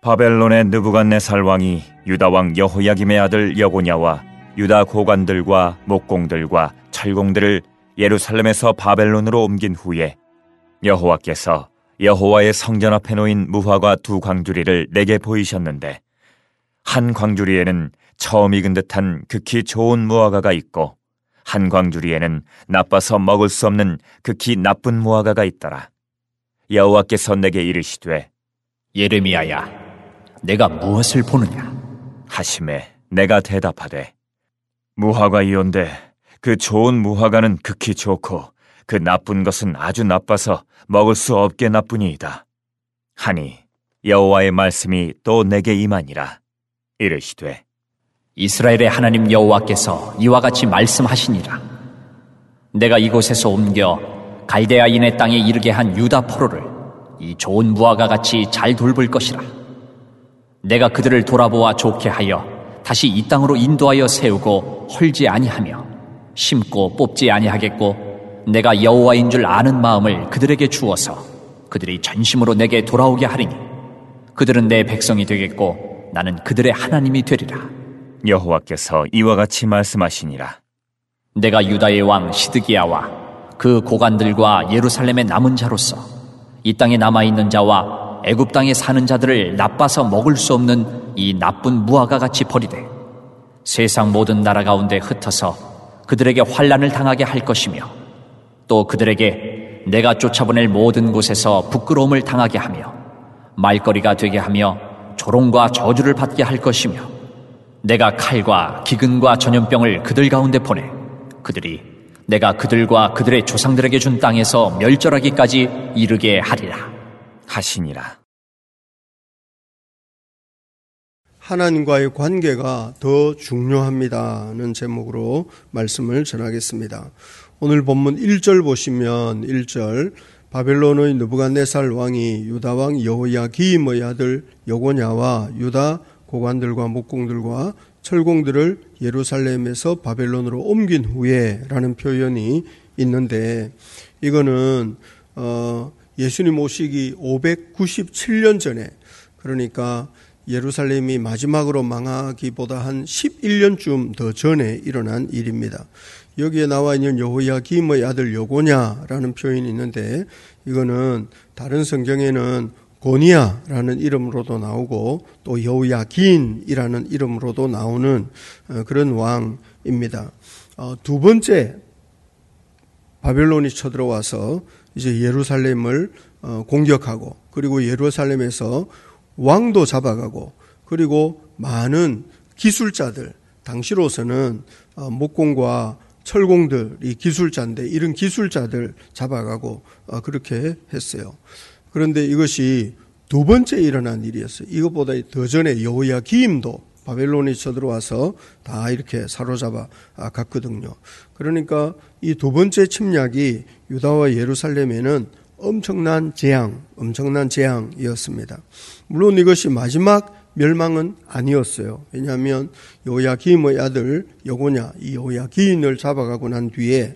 바벨론의 느부갓네살 왕이 유다 왕 여호야김의 아들 여고냐와 유다 고관들과 목공들과 철공들을 예루살렘에서 바벨론으로 옮긴 후에 여호와께서 여호와의 성전 앞에 놓인 무화과 두 광주리를 내게 보이셨는데, 한 광주리에는 처음 익은 듯한 극히 좋은 무화과가 있고 한 광주리에는 나빠서 먹을 수 없는 극히 나쁜 무화과가 있더라. 여호와께서 내게 이르시되 예레미야야, 내가 무엇을 보느냐 하시매 내가 대답하되 무화과이온데 그 좋은 무화과는 극히 좋고 그 나쁜 것은 아주 나빠서 먹을 수 없게 나쁘니이다 하니, 여호와의 말씀이 또 내게 임하니라. 이르시되 이스라엘의 하나님 여호와께서 이와 같이 말씀하시니라. 내가 이곳에서 옮겨 갈대아인의 땅에 이르게 한 유다 포로를 이 좋은 무화과 같이 잘 돌볼 것이라. 내가 그들을 돌아보아 좋게 하여 다시 이 땅으로 인도하여 세우고 헐지 아니하며 심고 뽑지 아니하겠고, 내가 여호와인 줄 아는 마음을 그들에게 주어서 그들이 전심으로 내게 돌아오게 하리니 그들은 내 백성이 되겠고 나는 그들의 하나님이 되리라. 여호와께서 이와 같이 말씀하시니라. 내가 유다의 왕 시드기야와 그 고관들과 예루살렘의 남은 자로서 이 땅에 남아있는 자와 애굽 땅에 사는 자들을 나빠서 먹을 수 없는 이 나쁜 무화과 같이 버리되 세상 모든 나라 가운데 흩어서 그들에게 환난을 당하게 할 것이며, 또 그들에게 내가 쫓아보낼 모든 곳에서 부끄러움을 당하게 하며 말거리가 되게 하며 조롱과 저주를 받게 할 것이며, 내가 칼과 기근과 전염병을 그들 가운데 보내 그들이 내가 그들과 그들의 조상들에게 준 땅에서 멸절하기까지 이르게 하리라 하시니라. 하나님과의 관계가 더 중요합니다는 제목으로 말씀을 전하겠습니다. 오늘 본문 1절 보시면 1절, 바벨론의 느부갓네살 왕이 유다 왕 여호야김의 아들 여고냐와 유다 고관들과 목공들과 철공들을 예루살렘에서 바벨론으로 옮긴 후에 라는 표현이 있는데, 이거는 예수님 오시기 597년 전에, 그러니까 예루살렘이 마지막으로 망하기보다 한 11년쯤 더 전에 일어난 일입니다. 여기에 나와 있는 여호야김의 아들 여고냐라는 표현이 있는데, 이거는 다른 성경에는 고니야라는 이름으로도 나오고 또 여호야긴이라는 이름으로도 나오는 그런 왕입니다. 두 번째 바벨론이 쳐들어와서 이제 예루살렘을 공격하고, 그리고 예루살렘에서 왕도 잡아가고, 그리고 많은 기술자들, 당시로서는 목공과 철공들이 기술자인데 이런 기술자들 잡아가고 그렇게 했어요. 그런데 이것이 두 번째 일어난 일이었어요. 이것보다 더 전에 여호야김도 바벨론이 쳐들어와서 다 이렇게 사로잡아 갔거든요. 그러니까 이 두 번째 침략이 유다와 예루살렘에는 엄청난 재앙이었습니다. 물론 이것이 마지막 멸망은 아니었어요. 왜냐하면 여호야김의 아들 여고냐, 이 여호야긴을 잡아가고 난 뒤에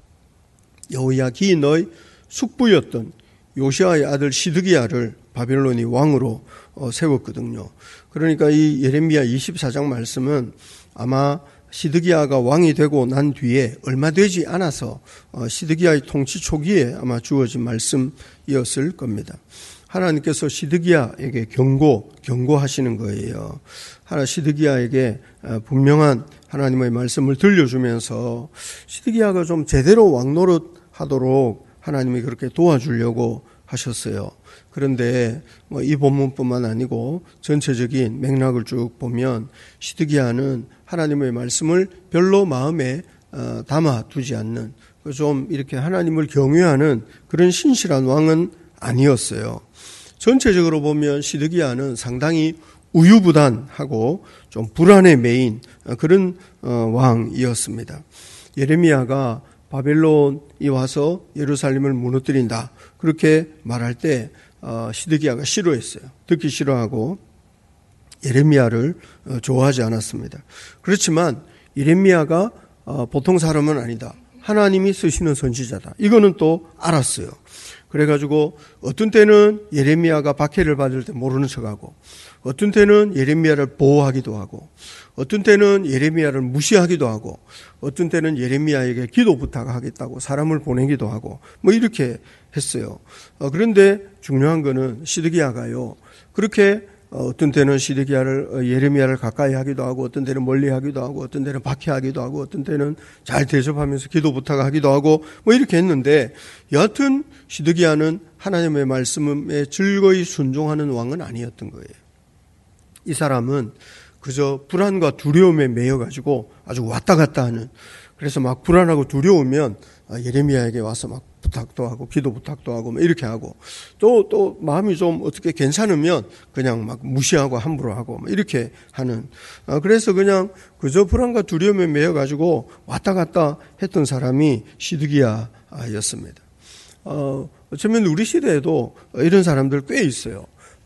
여호야긴의 숙부였던 요시아의 아들 시드기야를 바벨론이 왕으로 세웠거든요. 그러니까 이 예레미야 24장 말씀은 아마 시드기야가 왕이 되고 난 뒤에 얼마 되지 않아서 시드기야의 통치 초기에 아마 주어진 말씀이었을 겁니다. 하나님께서 시드기야에게 경고하시는 거예요. 시드기야에게 분명한 하나님의 말씀을 들려주면서 시드기야가 좀 제대로 왕노릇하도록 하나님이 그렇게 도와주려고 하셨어요. 그런데 이 본문뿐만 아니고 전체적인 맥락을 쭉 보면 시드기야는 하나님의 말씀을 별로 마음에 담아두지 않는, 좀 이렇게 하나님을 경외하는 그런 신실한 왕은 아니었어요. 전체적으로 보면 시드기야는 상당히 우유부단하고 좀 불안에 매인 그런 왕이었습니다. 예레미야가 바벨론이 와서 예루살렘을 무너뜨린다 그렇게 말할 때 시드기야가 싫어했어요. 듣기 싫어하고 예레미야를 좋아하지 않았습니다. 그렇지만 예레미야가 보통 사람은 아니다, 하나님이 쓰시는 선지자다, 이거는 또 알았어요. 그래가지고 어떤 때는 예레미야가 박해를 받을 때 모르는 척하고, 어떤 때는 예레미야를 보호하기도 하고, 어떤 때는 예레미야를 무시하기도 하고, 어떤 때는 예레미야에게 기도 부탁하겠다고 사람을 보내기도 하고, 뭐 이렇게 했어요. 그런데 중요한 거는 시드기야가요, 그렇게 어떤 때는 예레미야를 가까이 하기도 하고, 어떤 때는 멀리 하기도 하고, 어떤 때는 박해하기도 하고, 어떤 때는 잘 대접하면서 기도 부탁하기도 하고, 뭐 이렇게 했는데, 여하튼 시드기야는 하나님의 말씀에 즐거이 순종하는 왕은 아니었던 거예요. 이 사람은 그저 불안과 두려움에 매여가지고 아주 왔다 갔다 하는, 그래서 막 불안하고 두려우면 예레미야에게 와서 막 부탁도 하고 기도 부탁도 하고 이렇게 하고, 또 마음이 좀 어떻게 괜찮으면 그냥 막 무시하고 함부로 하고 이렇게 하는, 그래서 그냥 그저 불안과 두려움에 매여가지고 왔다 갔다 했던 사람이 시드기야였습니다. 어쩌면 우리 시대에도 이런 사람들 꽤 있어요.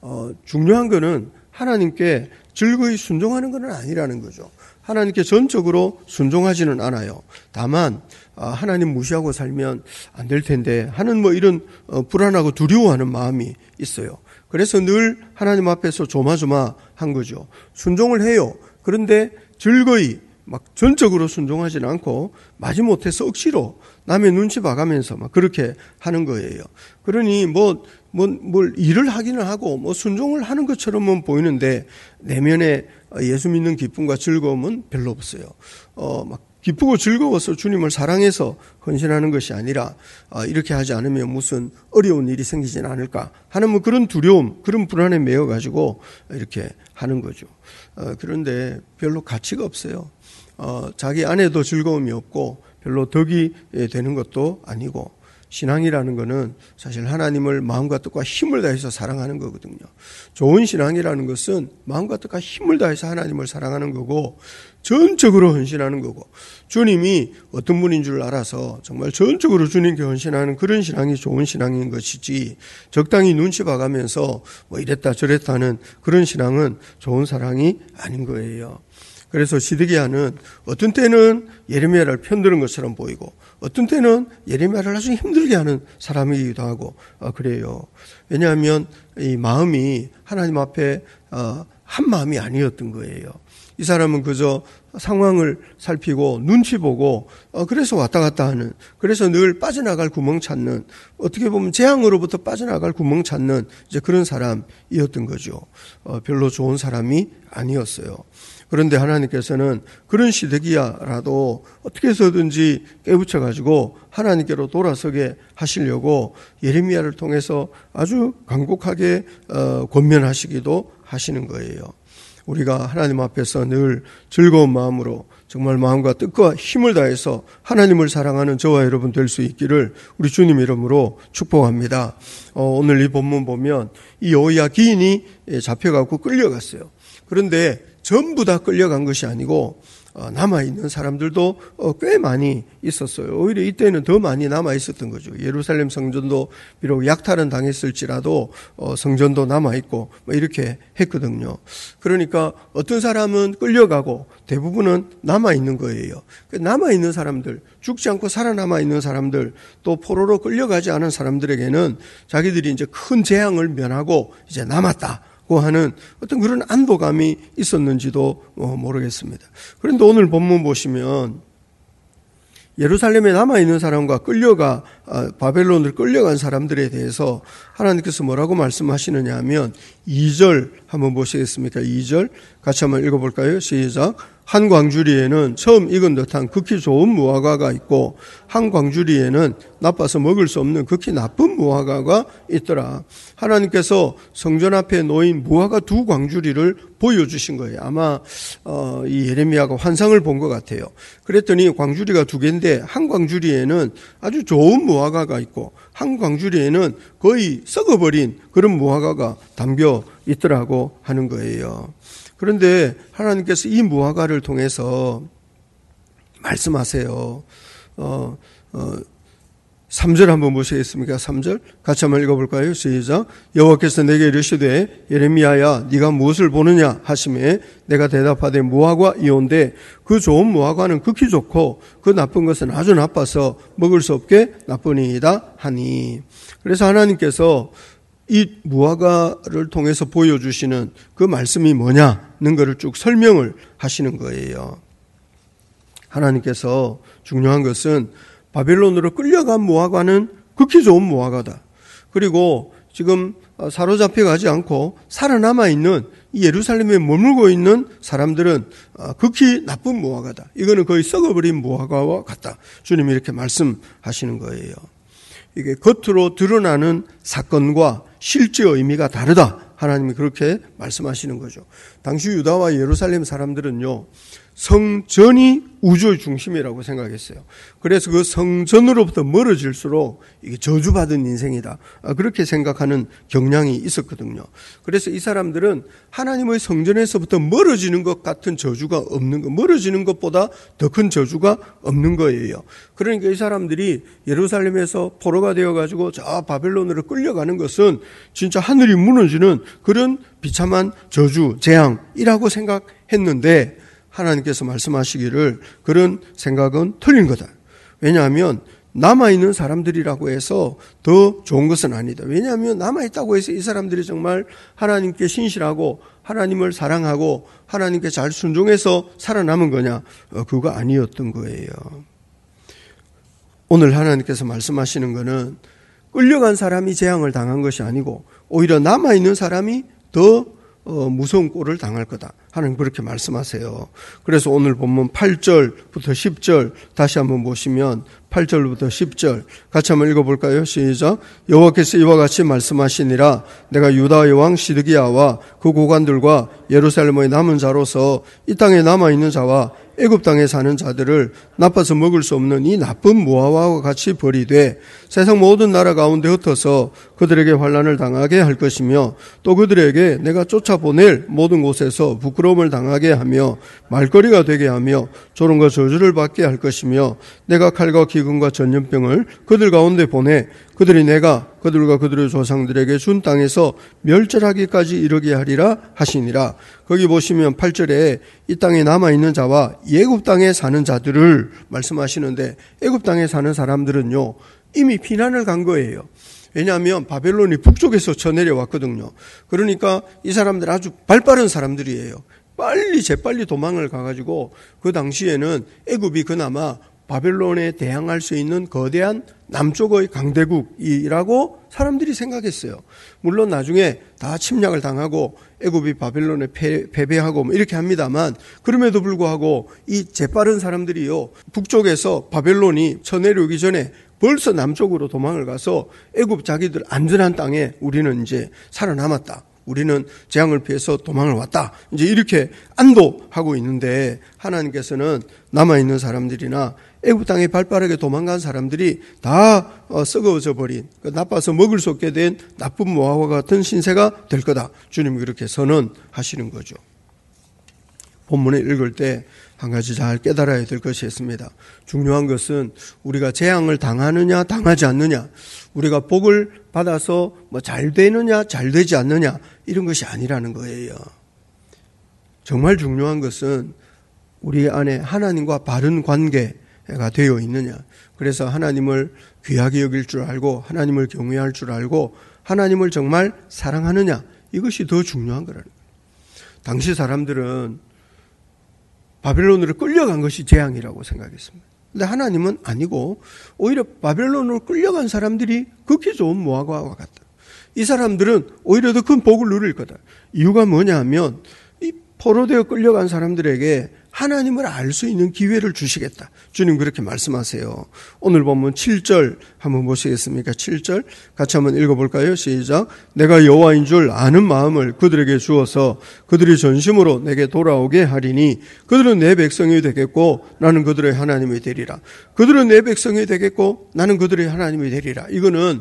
중요한 거는 하나님께 즐거이 순종하는 건 아니라는 거죠. 하나님께 전적으로 순종하지는 않아요. 다만 하나님 무시하고 살면 안 될 텐데 하는 뭐 이런 불안하고 두려워하는 마음이 있어요. 그래서 늘 하나님 앞에서 조마조마한 거죠. 순종을 해요. 그런데 즐거이 막 전적으로 순종하지는 않고 마지못해서 억지로 남의 눈치 봐가면서 막 그렇게 하는 거예요. 그러니 뭘 일을 하기는 하고 뭐 순종을 하는 것처럼은 보이는데 내면에 예수 믿는 기쁨과 즐거움은 별로 없어요. 막 기쁘고 즐거워서 주님을 사랑해서 헌신하는 것이 아니라 이렇게 하지 않으면 무슨 어려운 일이 생기진 않을까 하는 뭐 그런 두려움, 그런 불안에 매여 가지고 이렇게 하는 거죠. 그런데 별로 가치가 없어요. 자기 안에도 즐거움이 없고 별로 덕이 되는 것도 아니고, 신앙이라는 것은 사실 하나님을 마음과 뜻과 힘을 다해서 사랑하는 거거든요. 좋은 신앙이라는 것은 마음과 뜻과 힘을 다해서 하나님을 사랑하는 거고 전적으로 헌신하는 거고, 주님이 어떤 분인 줄 알아서 정말 전적으로 주님께 헌신하는 그런 신앙이 좋은 신앙인 것이지, 적당히 눈치 봐가면서 뭐 이랬다 저랬다는 그런 신앙은 좋은 사랑이 아닌 거예요. 그래서 시드기야는 어떤 때는 예레미야를 편드는 것처럼 보이고 어떤 때는 예레미야를 아주 힘들게 하는 사람이기도 하고 그래요. 왜냐하면 이 마음이 하나님 앞에 한 마음이 아니었던 거예요. 이 사람은 그저 상황을 살피고 눈치 보고 그래서 왔다 갔다 하는, 그래서 늘 빠져나갈 구멍 찾는, 어떻게 보면 재앙으로부터 빠져나갈 구멍 찾는 이제 그런 사람이었던 거죠. 별로 좋은 사람이 아니었어요. 그런데 하나님께서는 그런 시드기야라도 어떻게 해서든지 깨우쳐가지고 하나님께로 돌아서게 하시려고 예레미야를 통해서 아주 간곡하게 권면하시기도 하시는 거예요. 우리가 하나님 앞에서 늘 즐거운 마음으로 정말 마음과 뜻과 힘을 다해서 하나님을 사랑하는 저와 여러분 될 수 있기를 우리 주님 이름으로 축복합니다. 오늘 이 본문 보면 이 여호야긴이 잡혀가고 끌려갔어요. 그런데 전부 다 끌려간 것이 아니고 남아있는 사람들도 꽤 많이 있었어요. 오히려 이때는 더 많이 남아있었던 거죠. 예루살렘 성전도 비록 약탈은 당했을지라도 성전도 남아있고 이렇게 했거든요. 그러니까 어떤 사람은 끌려가고 대부분은 남아있는 거예요. 남아있는 사람들, 죽지 않고 살아남아있는 사람들, 또 포로로 끌려가지 않은 사람들에게는 자기들이 이제 큰 재앙을 면하고 이제 남았다 고 하는 어떤 그런 안도감이 있었는지도 모르겠습니다. 그런데 오늘 본문 보시면 예루살렘에 남아있는 사람과 바벨론을 끌려간 사람들에 대해서 하나님께서 뭐라고 말씀하시느냐 하면 2절 한번 보시겠습니까? 2절 같이 한번 읽어볼까요? 시작. 한 광주리에는 처음 익은 듯한 극히 좋은 무화과가 있고 한 광주리에는 나빠서 먹을 수 없는 극히 나쁜 무화과가 있더라. 하나님께서 성전 앞에 놓인 무화과 2광주리를 보여주신 거예요. 아마 이 예레미야가 환상을 본 것 같아요. 그랬더니 광주리가 2개인데 한 광주리에는 아주 좋은 무화과가 있고 한 광주리에는 거의 썩어버린 그런 무화과가 담겨 있더라고 하는 거예요. 그런데 하나님께서 이 무화과를 통해서 말씀하세요. 3절 한번 보시겠습니까? 3절 같이 한번 읽어볼까요? 시작. 여호와께서 내게 이르시되 예레미야야 네가 무엇을 보느냐 하시매 내가 대답하되 무화과 이온데 그 좋은 무화과는 극히 좋고 그 나쁜 것은 아주 나빠서 먹을 수 없게 나쁘니이다 하니. 그래서 하나님께서 이 무화과를 통해서 보여주시는 그 말씀이 뭐냐는 것을 쭉 설명을 하시는 거예요. 하나님께서 중요한 것은 바벨론으로 끌려간 무화과는 극히 좋은 무화과다. 그리고 지금 사로잡혀 가지 않고 살아남아 있는 예루살렘에 머물고 있는 사람들은 극히 나쁜 무화과다. 이거는 거의 썩어버린 무화과와 같다. 주님이 이렇게 말씀하시는 거예요. 이게 겉으로 드러나는 사건과 실제 의미가 다르다. 하나님이 그렇게 말씀하시는 거죠. 당시 유다와 예루살렘 사람들은요, 성전이 우주의 중심이라고 생각했어요. 그래서 그 성전으로부터 멀어질수록 이게 저주받은 인생이다. 그렇게 생각하는 경향이 있었거든요. 그래서 이 사람들은 하나님의 성전에서부터 멀어지는 것 같은 저주가 없는 거, 멀어지는 것보다 더 큰 저주가 없는 거예요. 그러니까 이 사람들이 예루살렘에서 포로가 되어가지고 저 바벨론으로 끌려가는 것은 진짜 하늘이 무너지는 그런 비참한 저주, 재앙이라고 생각했는데 하나님께서 말씀하시기를 그런 생각은 틀린 거다. 왜냐하면 남아있는 사람들이라고 해서 더 좋은 것은 아니다. 왜냐하면 남아있다고 해서 이 사람들이 정말 하나님께 신실하고 하나님을 사랑하고 하나님께 잘 순종해서 살아남은 거냐? 그거 아니었던 거예요. 오늘 하나님께서 말씀하시는 거는 끌려간 사람이 재앙을 당한 것이 아니고 오히려 남아있는 사람이 더 무서운 꼴을 당할 거다. 하나님 그렇게 말씀하세요. 그래서 오늘 본문 8절부터 10절 다시 한번 보시면 8절부터 10절 같이 한번 읽어볼까요? 시작. 여호와께서 이와 같이 말씀하시니라 내가 유다의 왕 시드기야와 그 고관들과 예루살렘의 남은 자로서 이 땅에 남아있는 자와 애굽 땅에 사는 자들을 나빠서 먹을 수 없는 이 나쁜 무화과와 같이 버리되 세상 모든 나라 가운데 흩어서 그들에게 환난을 당하게 할 것이며 또 그들에게 내가 쫓아보낼 모든 곳에서 부끄러움을 당하게 하며 말거리가 되게 하며 조롱과 저주를 받게 할 것이며 내가 칼과 기근과 전염병을 그들 가운데 보내 그들이 내가 그들과 그들의 조상들에게 준 땅에서 멸절하기까지 이르게 하리라 하시니라. 거기 보시면 8절에 이 땅에 남아있는 자와 애굽 땅에 사는 자들을 말씀하시는데 애굽 땅에 사는 사람들은요 이미 피난을 간 거예요. 왜냐하면 바벨론이 북쪽에서 쳐내려왔거든요. 그러니까 이 사람들 아주 발빠른 사람들이에요. 재빨리 도망을 가가지고 그 당시에는 애굽이 그나마 바벨론에 대항할 수 있는 거대한 남쪽의 강대국이라고 사람들이 생각했어요. 물론 나중에 다 침략을 당하고 애굽이 바벨론에 패배하고 이렇게 합니다만 그럼에도 불구하고 이 재빠른 사람들이요 북쪽에서 바벨론이 쳐내려오기 전에 벌써 남쪽으로 도망을 가서 애굽 자기들 안전한 땅에 우리는 이제 살아남았다. 우리는 재앙을 피해서 도망을 왔다. 이제 이렇게 안도하고 있는데 하나님께서는 남아있는 사람들이나 애굽 땅에 발빠르게 도망간 사람들이 다 썩어져 버린 나빠서 먹을 수 없게 된 나쁜 무화과 같은 신세가 될 거다. 주님이 그렇게 선언하시는 거죠. 본문을 읽을 때 한 가지 잘 깨달아야 될 것이 있습니다. 중요한 것은 우리가 재앙을 당하느냐 당하지 않느냐 우리가 복을 받아서 잘 되느냐 잘 되지 않느냐 이런 것이 아니라는 거예요. 정말 중요한 것은 우리 안에 하나님과 바른 관계가 되어 있느냐. 그래서 하나님을 귀하게 여길 줄 알고 하나님을 경외할 줄 알고 하나님을 정말 사랑하느냐 이것이 더 중요한 거라는 거예요. 당시 사람들은 바벨론으로 끌려간 것이 재앙이라고 생각했습니다. 그런데 하나님은 아니고 오히려 바벨론으로 끌려간 사람들이 극히 좋은 무화과와 같다. 이 사람들은 오히려 더 큰 복을 누릴 거다. 이유가 뭐냐 하면 이 포로되어 끌려간 사람들에게 하나님을 알 수 있는 기회를 주시겠다. 주님 그렇게 말씀하세요. 오늘 본문 7절 한번 보시겠습니까? 7절 같이 한번 읽어볼까요? 시작. 내가 여호와인 줄 아는 마음을 그들에게 주어서 그들이 전심으로 내게 돌아오게 하리니 그들은 내 백성이 되겠고 나는 그들의 하나님이 되리라. 그들은 내 백성이 되겠고 나는 그들의 하나님이 되리라. 이거는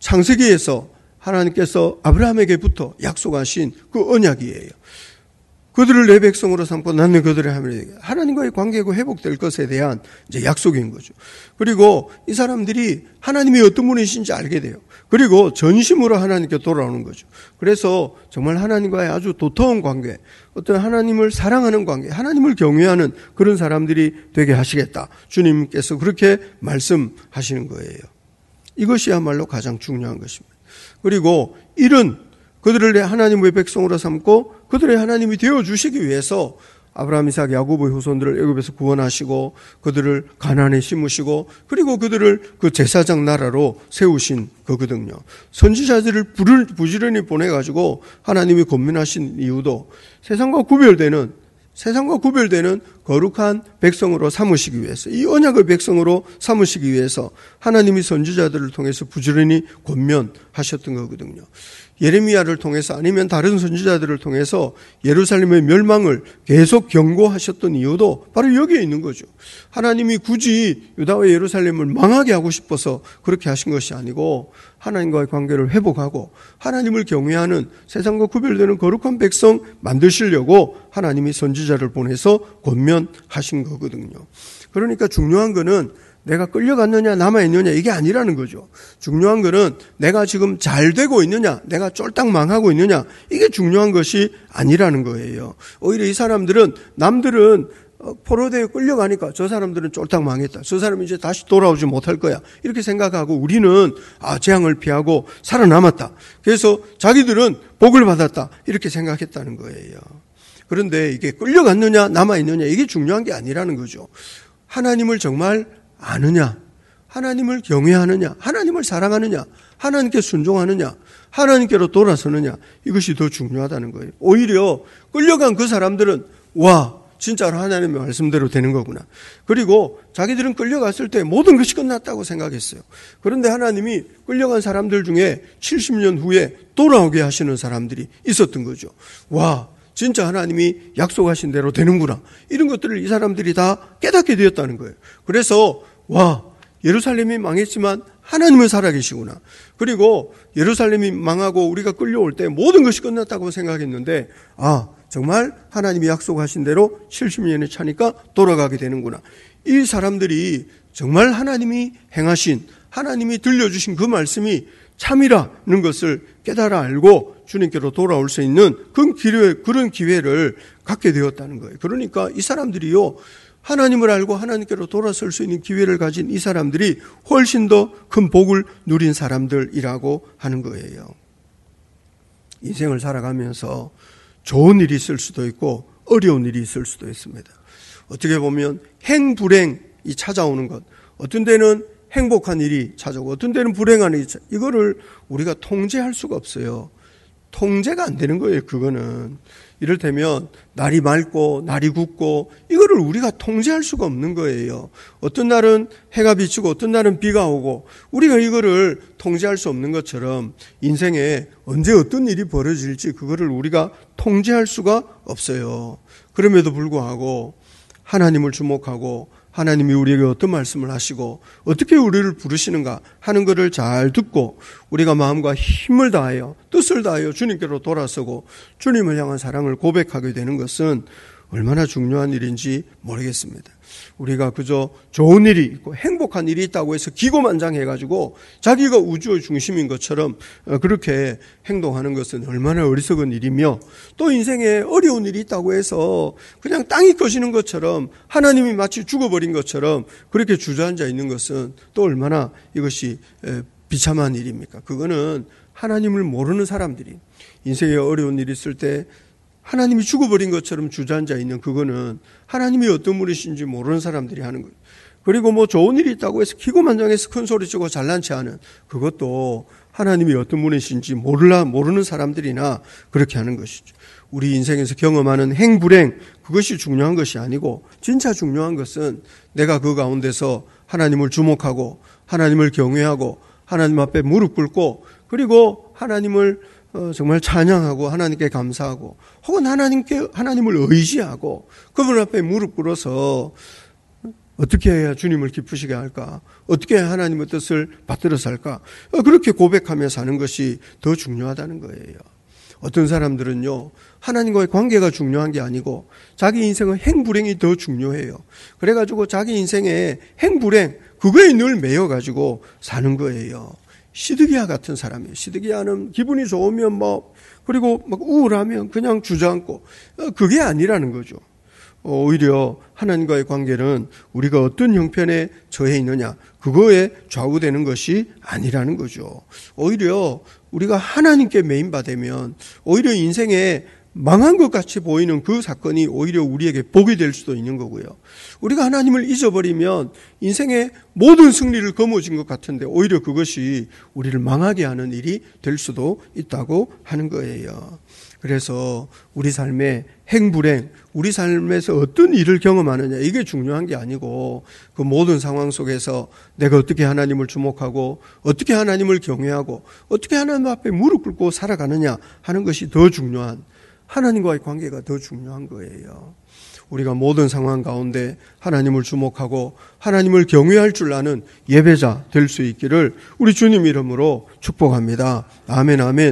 창세기에서 하나님께서 아브라함에게부터 약속하신 그 언약이에요. 그들을 내 백성으로 삼고 나는 그들의 하나님과의 관계가 회복될 것에 대한 이제 약속인 거죠. 그리고 이 사람들이 하나님이 어떤 분이신지 알게 돼요. 그리고 전심으로 하나님께 돌아오는 거죠. 그래서 정말 하나님과의 아주 도터운 관계, 어떤 하나님을 사랑하는 관계, 하나님을 경외하는 그런 사람들이 되게 하시겠다. 주님께서 그렇게 말씀하시는 거예요. 이것이야말로 가장 중요한 것입니다. 그리고 이런 그들을 하나님의 백성으로 삼고 그들의 하나님이 되어주시기 위해서 아브라함, 이삭, 야곱의 후손들을 애굽에서 구원하시고 그들을 가나안에 심으시고 그리고 그들을 그 제사장 나라로 세우신 거거든요. 선지자들을 부지런히 보내가지고 하나님이 권면하신 이유도 세상과 구별되는 거룩한 백성으로 삼으시기 위해서, 이 언약의 백성으로 삼으시기 위해서 하나님이 선지자들을 통해서 부지런히 권면하셨던 거거든요. 예레미야를 통해서 아니면 다른 선지자들을 통해서 예루살렘의 멸망을 계속 경고하셨던 이유도 바로 여기에 있는 거죠. 하나님이 굳이 유다와 예루살렘을 망하게 하고 싶어서 그렇게 하신 것이 아니고 하나님과의 관계를 회복하고 하나님을 경외하는 세상과 구별되는 거룩한 백성 만드시려고 하나님이 선지자를 보내서 권면하신 거거든요. 그러니까 중요한 거는 내가 끌려갔느냐 남아있느냐 이게 아니라는 거죠. 중요한 거는 내가 지금 잘 되고 있느냐, 내가 쫄딱 망하고 있느냐, 이게 중요한 것이 아니라는 거예요. 오히려 이 사람들은, 남들은 포로되어 끌려가니까 저 사람들은 쫄딱 망했다, 저 사람은 이제 다시 돌아오지 못할 거야, 이렇게 생각하고 우리는 재앙을 피하고 살아남았다, 그래서 자기들은 복을 받았다, 이렇게 생각했다는 거예요. 그런데 이게 끌려갔느냐 남아있느냐 이게 중요한 게 아니라는 거죠. 하나님을 정말 아느냐, 하나님을 경외하느냐, 하나님을 사랑하느냐, 하나님께 순종하느냐, 하나님께로 돌아서느냐, 이것이 더 중요하다는 거예요. 오히려 끌려간 그 사람들은 와, 진짜로 하나님의 말씀대로 되는 거구나. 그리고 자기들은 끌려갔을 때 모든 것이 끝났다고 생각했어요. 그런데 하나님이 끌려간 사람들 중에 70년 후에 돌아오게 하시는 사람들이 있었던 거죠. 와, 진짜 하나님이 약속하신 대로 되는구나. 이런 것들을 이 사람들이 다 깨닫게 되었다는 거예요. 그래서 와, 예루살렘이 망했지만 하나님은 살아계시구나. 그리고 예루살렘이 망하고 우리가 끌려올 때 모든 것이 끝났다고 생각했는데 정말 하나님이 약속하신 대로 70년이 차니까 돌아가게 되는구나. 이 사람들이 정말 하나님이 행하신, 하나님이 들려주신 그 말씀이 참이라는 것을 깨달아 알고 주님께로 돌아올 수 있는 그런 기회를 갖게 되었다는 거예요. 그러니까 이 사람들이요, 하나님을 알고 하나님께로 돌아설 수 있는 기회를 가진 이 사람들이 훨씬 더 큰 복을 누린 사람들이라고 하는 거예요. 인생을 살아가면서 좋은 일이 있을 수도 있고 어려운 일이 있을 수도 있습니다. 어떻게 보면 행불행이 찾아오는 것, 어떤 때는 행복한 일이 찾아오고 어떤 때는 불행한 일이 찾아오고, 이거를 우리가 통제할 수가 없어요. 통제가 안 되는 거예요. 그거는 이를테면 날이 맑고 날이 굽고 이거를 우리가 통제할 수가 없는 거예요. 어떤 날은 해가 비치고 어떤 날은 비가 오고 우리가 이거를 통제할 수 없는 것처럼 인생에 언제 어떤 일이 벌어질지 그거를 우리가 통제할 수가 없어요. 그럼에도 불구하고 하나님을 주목하고 하나님이 우리에게 어떤 말씀을 하시고 어떻게 우리를 부르시는가 하는 것을 잘 듣고 우리가 마음과 힘을 다하여 뜻을 다하여 주님께로 돌아서고 주님을 향한 사랑을 고백하게 되는 것은 얼마나 중요한 일인지 모르겠습니다. 우리가 그저 좋은 일이 있고 행복한 일이 있다고 해서 기고만장해가지고 자기가 우주의 중심인 것처럼 그렇게 행동하는 것은 얼마나 어리석은 일이며, 또 인생에 어려운 일이 있다고 해서 그냥 땅이 꺼지는 것처럼 하나님이 마치 죽어버린 것처럼 그렇게 주저앉아 있는 것은 또 얼마나 이것이 비참한 일입니까? 그거는 하나님을 모르는 사람들이 인생에 어려운 일이 있을 때 하나님이 죽어버린 것처럼 주저앉아 있는, 그거는 하나님이 어떤 분이신지 모르는 사람들이 하는 거예요. 그리고 좋은 일이 있다고 해서 기고만장해서 큰 소리치고 잘난 체하는, 그것도 하나님이 어떤 분이신지 모르는 사람들이나 그렇게 하는 것이죠. 우리 인생에서 경험하는 행불행, 그것이 중요한 것이 아니고 진짜 중요한 것은 내가 그 가운데서 하나님을 주목하고 하나님을 경외하고 하나님 앞에 무릎 꿇고 그리고 하나님을 정말 찬양하고 하나님께 감사하고 혹은 하나님을 의지하고 그분 앞에 무릎 꿇어서 어떻게 해야 주님을 기쁘시게 할까? 어떻게 해야 하나님의 뜻을 받들어서 할까? 그렇게 고백하며 사는 것이 더 중요하다는 거예요. 어떤 사람들은요, 하나님과의 관계가 중요한 게 아니고 자기 인생의 행불행이 더 중요해요. 그래가지고 자기 인생의 행불행 그거에 늘 매여가지고 사는 거예요. 시드기야 같은 사람이에요. 시드기야는 기분이 좋으면 그리고 막 우울하면 그냥 주저앉고 그게 아니라는 거죠. 오히려 하나님과의 관계는 우리가 어떤 형편에 처해 있느냐 그거에 좌우되는 것이 아니라는 거죠. 오히려 우리가 하나님께 매인받으면 오히려 인생에 망한 것 같이 보이는 그 사건이 오히려 우리에게 복이 될 수도 있는 거고요. 우리가 하나님을 잊어버리면 인생의 모든 승리를 거머쥔 것 같은데 오히려 그것이 우리를 망하게 하는 일이 될 수도 있다고 하는 거예요. 그래서 우리 삶의 행불행, 우리 삶에서 어떤 일을 경험하느냐 이게 중요한 게 아니고 그 모든 상황 속에서 내가 어떻게 하나님을 주목하고 어떻게 하나님을 경외하고 어떻게 하나님 앞에 무릎 꿇고 살아가느냐 하는 것이 더 중요한 하나님과의 관계가 더 중요한 거예요. 우리가 모든 상황 가운데 하나님을 주목하고 하나님을 경외할 줄 아는 예배자 될 수 있기를 우리 주님 이름으로 축복합니다. 아멘, 아멘.